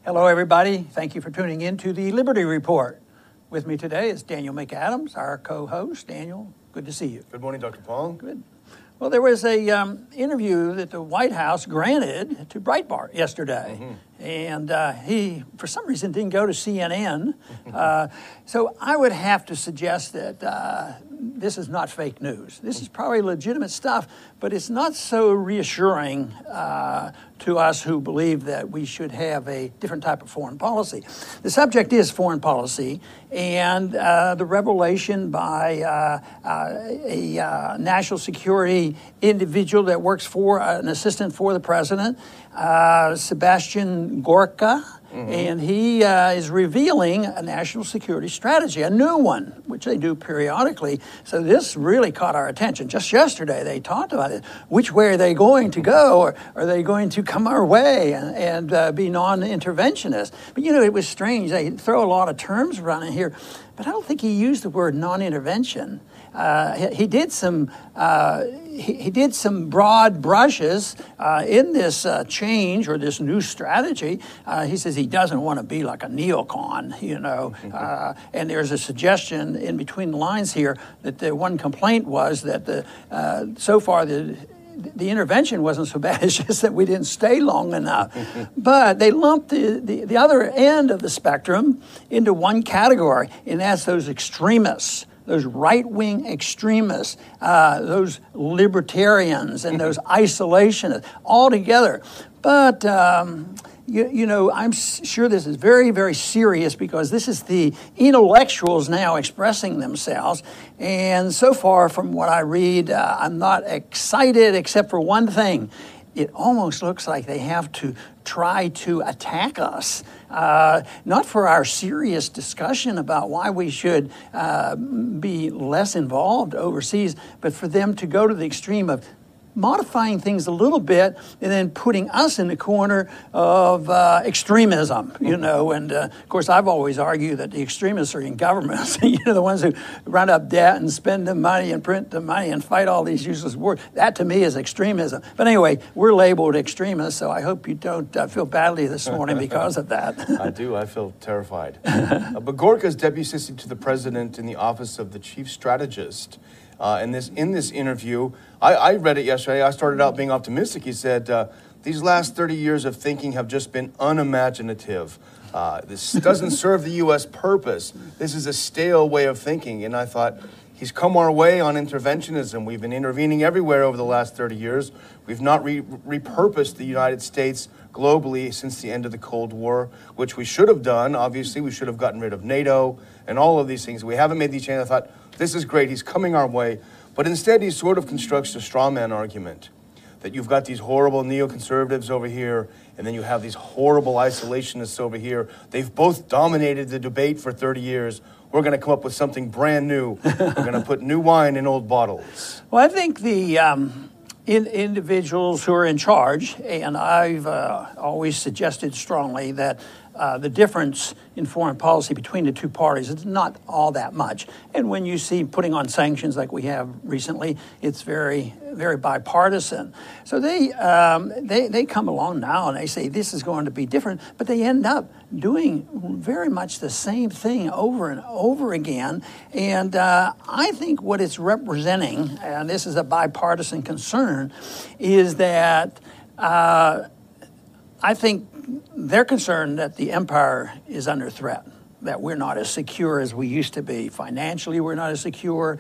Hello, everybody. Thank you for tuning in to the Liberty Report. With me today is Daniel McAdams, our co-host. Daniel, good to see you. Good morning, Dr. Paul. Good. Well, there was a interview that the White House granted to Breitbart yesterday. Mm-hmm. And he, for some reason, didn't go to CNN. So I would have to suggest that this is not fake news. This is probably legitimate stuff, but it's not so reassuring to us who believe that we should have a different type of foreign policy. The subject is foreign policy, and the revelation by a national security individual that works for an assistant for the president, Sebastian Gorka. Mm-hmm. And he is revealing a national security strategy, a new one, which they do periodically. So this really caught our attention. Just yesterday, they talked about it. Which way are they going to go? Or are they going to come our way and be non-interventionist? But, you know, it was strange. They throw a lot of terms around in here, but I don't think he used the word non-intervention. He did some broad brushes in this change or this new strategy. He says he doesn't want to be like a neocon, you know. And there's a suggestion in between the lines here that the one complaint was that so far the intervention wasn't so bad. It's just that we didn't stay long enough. But they lumped the other end of the spectrum into one category, and that's those extremists. Those right-wing extremists, those libertarians, and those isolationists, all together. But, you know, I'm sure this is very, very serious because this is the intellectuals now expressing themselves. And so far from what I read, I'm not excited except for one thing. It almost looks like they have to try to attack us, not for our serious discussion about why we should be less involved overseas, but for them to go to the extreme of modifying things a little bit and then putting us in the corner of extremism, you know. And, of course, I've always argued that the extremists are in governments, you know, the ones who run up debt and spend the money and print the money and fight all these useless wars. That, to me, is extremism. But anyway, we're labeled extremists, so I hope you don't feel badly this morning because of that. I do. I feel terrified. But Gorka is deputy assistant to the president in the office of the chief strategist. In this interview, I read it yesterday. I started out being optimistic. He said, these last 30 years of thinking have just been unimaginative. This doesn't serve the U.S. purpose. This is a stale way of thinking. And I thought, he's come our way on interventionism. We've been intervening everywhere over the last 30 years. We've not repurposed the United States globally since the end of the Cold War, which we should have done. Obviously, we should have gotten rid of NATO and all of these things. We haven't made these changes. I thought, this is great. He's coming our way. But instead, he sort of constructs a straw man argument that you've got these horrible neoconservatives over here, and then you have these horrible isolationists over here. They've both dominated the debate for 30 years. We're going to come up with something brand new. We're going to put new wine in old bottles. Well, I think the individuals who are in charge, and I've always suggested strongly that the difference in foreign policy between the two parties is not all that much. And when you see putting on sanctions like we have recently, it's very, very bipartisan. So they come along now and they say this is going to be different, but they end up doing very much the same thing over and over again. And I think what it's representing, and this is a bipartisan concern, is that I think they're concerned that the empire is under threat, that we're not as secure as we used to be. Financially, we're not as secure.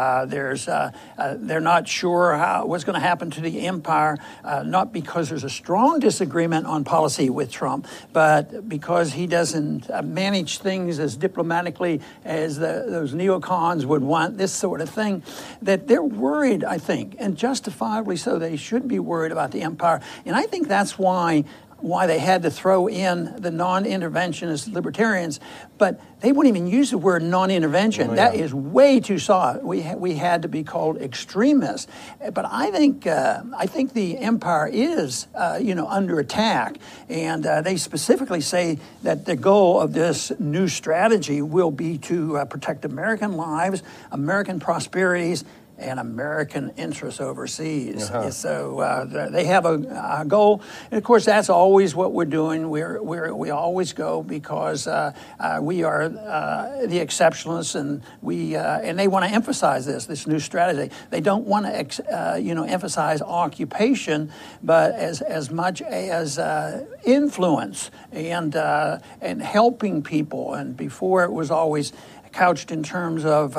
They're not sure what's going to happen to the empire, not because there's a strong disagreement on policy with Trump, but because he doesn't manage things as diplomatically as those neocons would want, this sort of thing, that they're worried, I think, and justifiably so. They should be worried about the empire. And I think that's why they had to throw in the non-interventionist libertarians, but they wouldn't even use the word non-intervention. Oh, yeah. That is way too soft. We had to be called extremists. But I think the empire is under attack, and they specifically say that the goal of this new strategy will be to protect American lives, American prosperities, and American interests overseas. So they have a goal, and of course that's always what we're doing. We always go because we are the exceptionalists, and and they want to emphasize this new strategy. They don't want to emphasize occupation, but as much as influence and helping people. And before it was always couched in terms of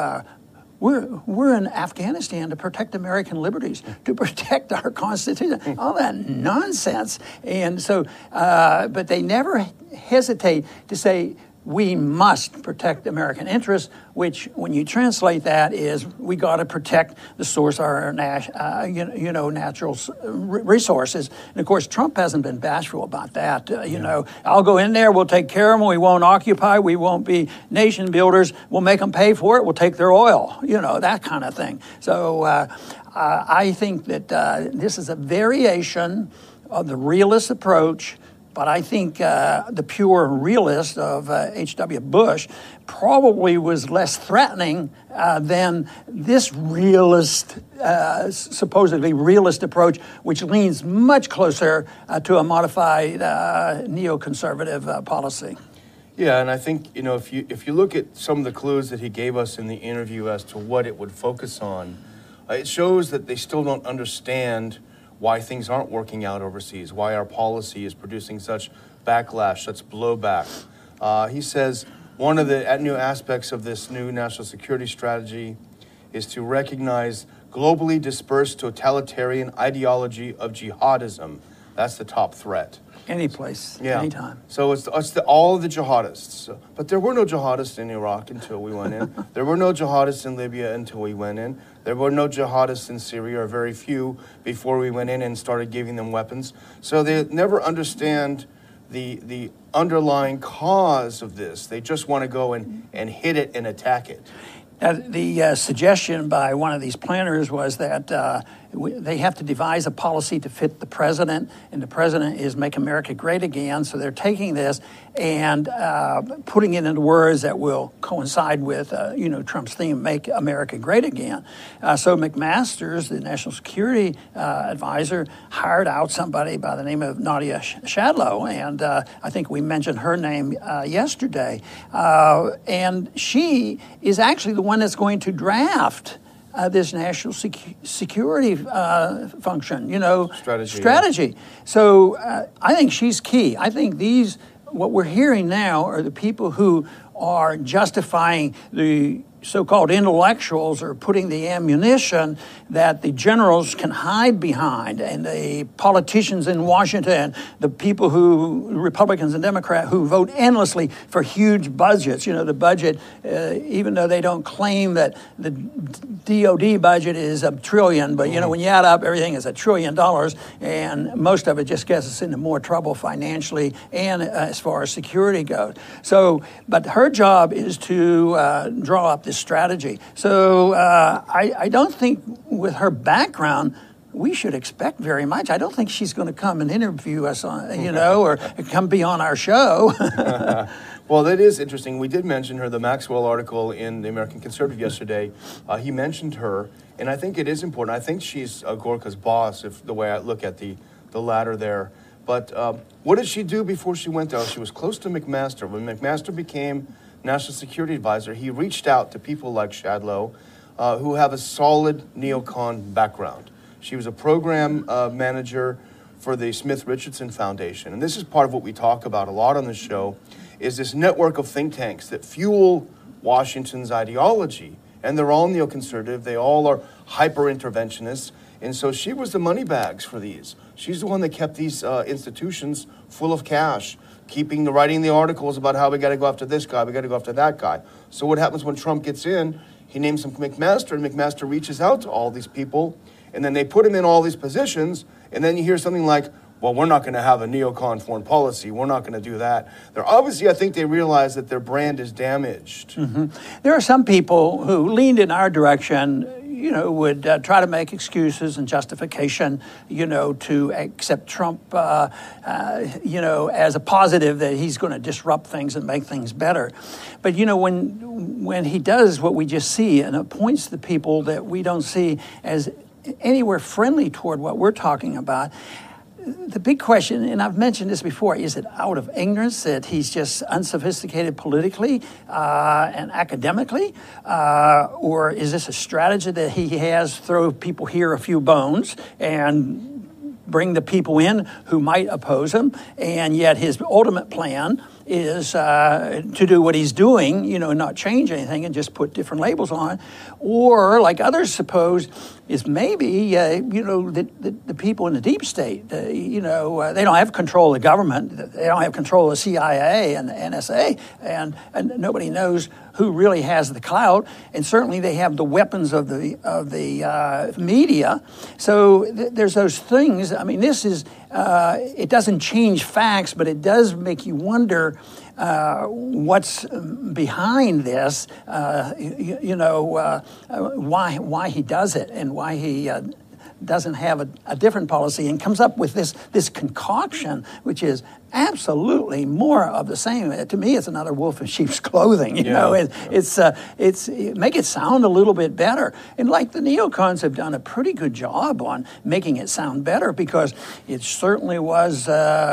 we're in Afghanistan to protect American liberties, to protect our Constitution, all that nonsense. And so, but they never hesitate to say, we must protect American interests, which, when you translate that, is we got to protect the source of our natural resources. And of course, Trump hasn't been bashful about that. I'll go in there, we'll take care of them, we won't occupy, we won't be nation builders, we'll make them pay for it, we'll take their oil, that kind of thing. So I think that this is a variation of the realist approach. But I think the pure realist of H.W. Bush probably was less threatening than this realist, supposedly realist approach, which leans much closer to a modified neoconservative policy. Yeah, and I think, if you look at some of the clues that he gave us in the interview as to what it would focus on, it shows that they still don't understand why things aren't working out overseas, why our policy is producing such backlash, such blowback. He says one of the new aspects of this new national security strategy is to recognize globally dispersed totalitarian ideology of jihadism. That's the top threat. Any place, anytime. So it's all of the jihadists. But there were no jihadists in Iraq until we went in. There were no jihadists in Libya until we went in. There were no jihadists in Syria, or very few, before we went in and started giving them weapons. So they never understand the underlying cause of this. They just want to go and hit it and attack it. The suggestion by one of these planners was that they have to devise a policy to fit the president, and the president is Make America Great Again. So they're taking this and putting it into words that will coincide with, Trump's theme, Make America Great Again. So McMaster's, the national security advisor, hired out somebody by the name of Nadia Shadlow, and I think we mentioned her name yesterday. And she is actually the one that's going to draft this national security function, strategy. So I think she's key. I think what we're hearing now are the people who are justifying the so-called intellectuals are putting the ammunition that the generals can hide behind, and the politicians in Washington, the people Republicans and Democrats, who vote endlessly for huge budgets. The budget, even though they don't claim that the DOD budget is $1 trillion, but when you add up everything is $1 trillion, and most of it just gets us into more trouble financially and as far as security goes. So, but her job is to draw up this strategy. So I don't think with her background we should expect very much. I don't think she's going to come and interview us on, or come be on our show. Well, that is interesting. We did mention her, the Maxwell article in the American Conservative yesterday. He mentioned her, and I think it is important. I think she's Gorka's boss, if the way I look at the ladder there. But what did she do before she went there? She was close to McMaster. When McMaster became National Security Advisor, he reached out to people like Shadlow, who have a solid neocon background. She was a program manager for the Smith Richardson Foundation. And this is part of what we talk about a lot on the show, is this network of think tanks that fuel Washington's ideology. And they're all neoconservative. They all are hyper-interventionists. And so she was the money bags for these. She's the one that kept these institutions full of cash, writing the articles about how we got to go after this guy, we got to go after that guy. So what happens when Trump gets in? He names him McMaster, and McMaster reaches out to all these people, and then they put him in all these positions, and then you hear something like, well, we're not going to have a neocon foreign policy. We're not going to do that. They're obviously, I think they realize that their brand is damaged. Mm-hmm. There are some people who leaned in our direction, would try to make excuses and justification, to accept Trump, as a positive that he's going to disrupt things and make things better. But, when he does what we just see and appoints the people that we don't see as anywhere friendly toward what we're talking about, the big question, and I've mentioned this before, is it out of ignorance that he's just unsophisticated politically and academically? Or is this a strategy that he has, throw people here a few bones and bring the people in who might oppose him, and yet his ultimate plan is to do what he's doing, not change anything and just put different labels on? Or, like others suppose, is maybe, the people in the deep state, they don't have control of the government, they don't have control of the CIA and the NSA, and nobody knows who really has the clout, and certainly they have the weapons of the media. So there's those things. I mean, this is, it doesn't change facts, but it does make you wonder what's behind this, why he does it and why he doesn't have a different policy and comes up with this concoction, which is absolutely more of the same. To me, it's another wolf in sheep's clothing. It's make it sound a little bit better. And like the neocons have done a pretty good job on making it sound better, because it certainly was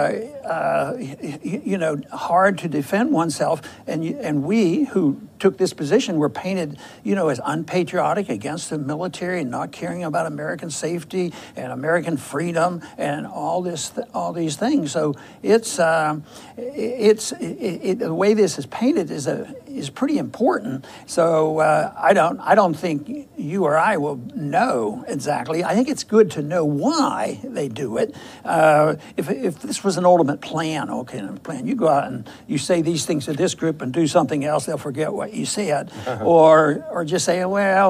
hard to defend oneself. And we who took this position were painted, as unpatriotic, against the military, and not caring about American safety and American freedom and all these things. So the way this is painted is pretty important. So I don't think you or I will know exactly. I think it's good to know why they do it. If this was an ultimate plan, you go out and you say these things to this group and do something else, they'll forget what you said, or just say,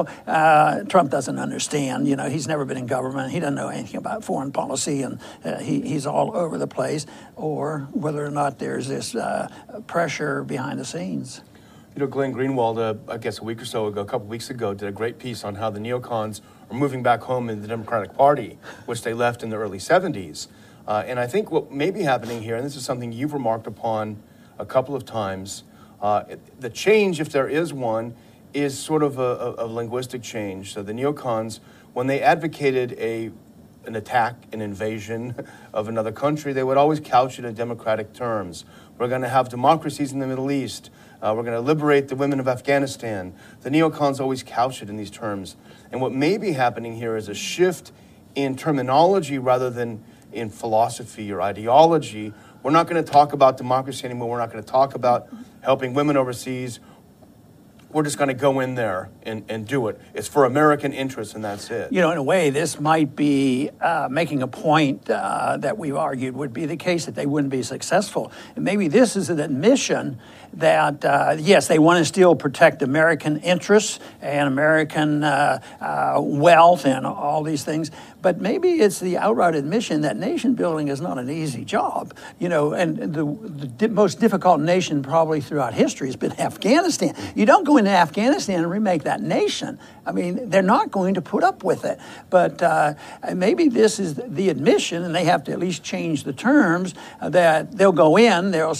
Trump doesn't understand. He's never been in government. He doesn't know anything about foreign policy, and he's all over the place. Or whether or not there's this pressure behind the scenes. Glenn Greenwald, I guess a couple weeks ago, did a great piece on how the neocons are moving back home in the Democratic Party, which they left in the early 70s. And I think what may be happening here, and this is something you've remarked upon a couple of times, the change, if there is one, is sort of a linguistic change. So the neocons, when they advocated an attack, an invasion of another country, they would always couch it in democratic terms. We're going to have democracies in the Middle East. We're going to liberate the women of Afghanistan. The neocons always couch it in these terms. And what may be happening here is a shift in terminology rather than in philosophy or ideology. We're not going to talk about democracy anymore. We're not going to talk about helping women overseas. We're just going to go in there and do it. It's for American interests, and that's it. In a way, this might be making a point that we've argued would be the case, that they wouldn't be successful. And maybe this is an admission that, yes, they want to still protect American interests and American wealth and all these things, but maybe it's the outright admission that nation building is not an easy job. And the most difficult nation probably throughout history has been Afghanistan. You don't go into Afghanistan and remake that nation. I mean, they're not going to put up with it. But maybe this is the admission, and they have to at least change the terms, that they'll go in, they'll,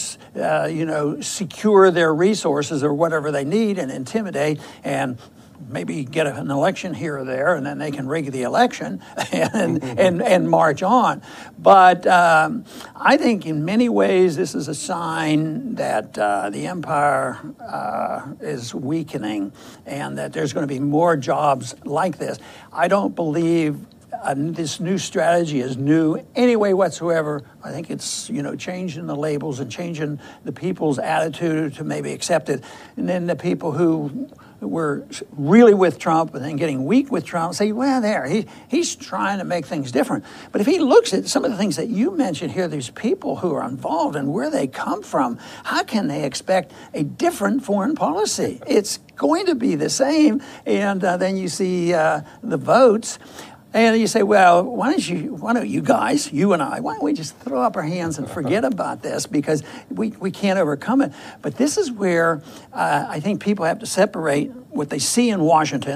secure their resources or whatever they need and intimidate and maybe get an election here or there, and then they can rig the election and march on. But I think in many ways this is a sign that the empire is weakening and that there's going to be more jobs like this. I don't believe this new strategy is new any way whatsoever. I think it's, changing the labels and changing the people's attitude to maybe accept it. And then the people who were really with Trump and then getting weak with Trump say, he's trying to make things different. But if he looks at some of the things that you mentioned here, these people who are involved and where they come from, how can they expect a different foreign policy? It's going to be the same. And then you see the votes. And you say, why don't you guys, you and I, why don't we just throw up our hands and forget about this, because we can't overcome it. But this is where I think people have to separate what they see in Washington,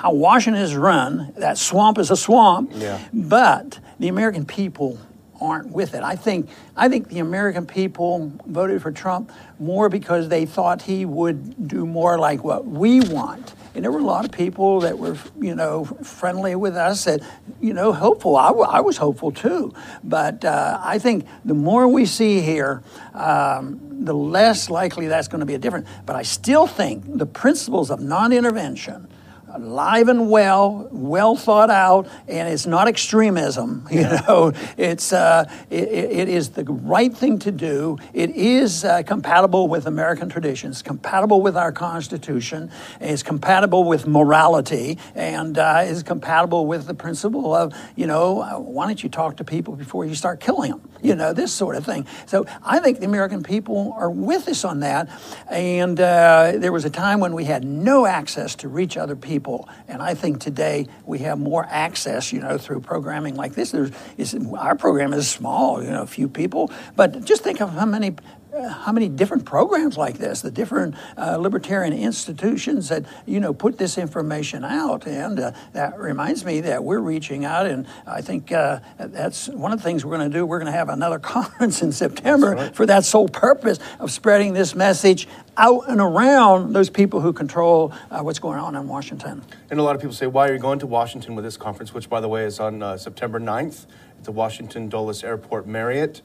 how Washington is run. That swamp is a swamp, Yeah. but the American people aren't with it. I think the American people voted for Trump more because they thought he would do more like what we want. And there were a lot of people that were, friendly with us, that, hopeful. I was hopeful too. But I think the more we see here, the less likely that's going to be a difference. But I still think the principles of non-intervention, alive and well thought out, and it's not extremism. It's it is the right thing to do. It is compatible with American traditions, compatible with our Constitution, is compatible with morality, and is compatible with the principle of why don't you talk to people before you start killing them? This sort of thing. So I think the American people are with us on that, and there was a time when we had no access to reach other people. And I think today we have more access, through programming like this. Our program is small, a few people, but just think of how many different programs like this, the different libertarian institutions that, put this information out. And that reminds me that we're reaching out, and I think that's one of the things we're going to do. We're going to have another conference in September for that sole purpose of spreading this message out and around those people who control what's going on in Washington. And a lot of people say, why are you going to Washington with this conference, which, by the way, is on September 9th at the Washington Dulles Airport Marriott.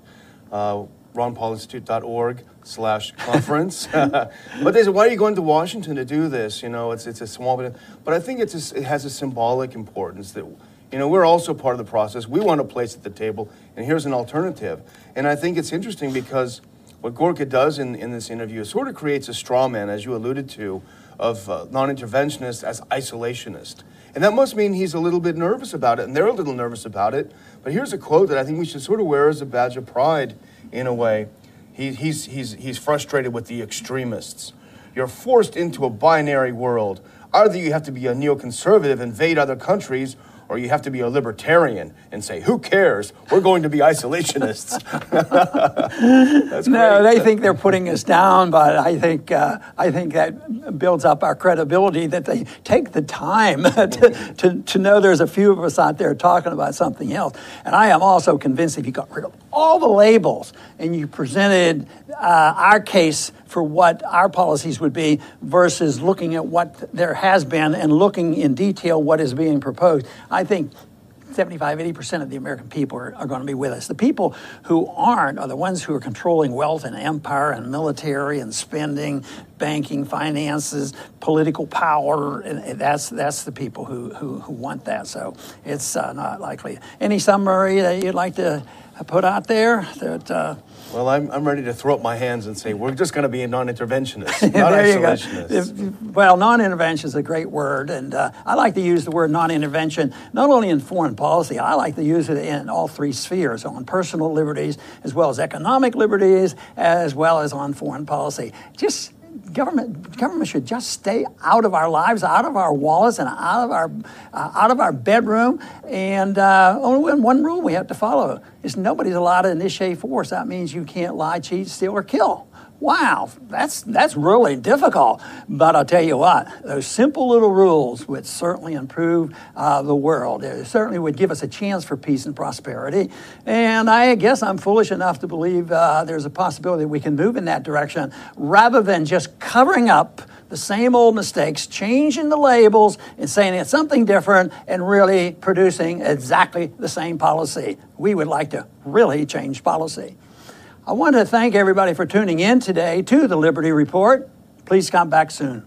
RonPaulInstitute.org/conference. But they said, why are you going to Washington to do this? It's a small bit. But I think it has a symbolic importance that, we're also part of the process. We want a place at the table, and here's an alternative. And I think it's interesting because what Gorka does in this interview sort of creates a straw man, as you alluded to, of non-interventionist as isolationist. And that must mean he's a little bit nervous about it, and they're a little nervous about it. But here's a quote that I think we should sort of wear as a badge of pride in a way. He's frustrated with the extremists. You're forced into a binary world. Either you have to be a neoconservative, invade other countries, or you have to be a libertarian and say, who cares? We're going to be isolationists. That's no, great. they think they're putting us down, but I think that builds up our credibility that they take the time to know there's a few of us out there talking about something else. And I am also convinced if you got rid of all the labels and you presented our case for what our policies would be versus looking at what there has been and looking in detail what is being proposed, I think 75-80% of the American people are going to be with us. The people who aren't are the ones who are controlling wealth and empire and military and spending, banking, finances, political power, and that's the people who want that. So it's not likely. Any summary that you'd like to put out there? Well, I'm ready to throw up my hands and say we're just going to be a non-interventionist, not there isolationist. You go. Well, non-intervention is a great word, and I like to use the word non-intervention not only in foreign policy. I like to use it in all three spheres, on personal liberties as well as economic liberties, as well as on foreign policy. Government should just stay out of our lives, out of our wallets, and out of our bedroom. And only one rule we have to follow is nobody's allowed to initiate force. That means you can't lie, cheat, steal, or kill. Wow, that's really difficult. But I'll tell you what, those simple little rules would certainly improve the world. It certainly would give us a chance for peace and prosperity. And I guess I'm foolish enough to believe there's a possibility we can move in that direction rather than just covering up the same old mistakes, changing the labels and saying it's something different and really producing exactly the same policy. We would like to really change policy. I want to thank everybody for tuning in today to the Liberty Report. Please come back soon.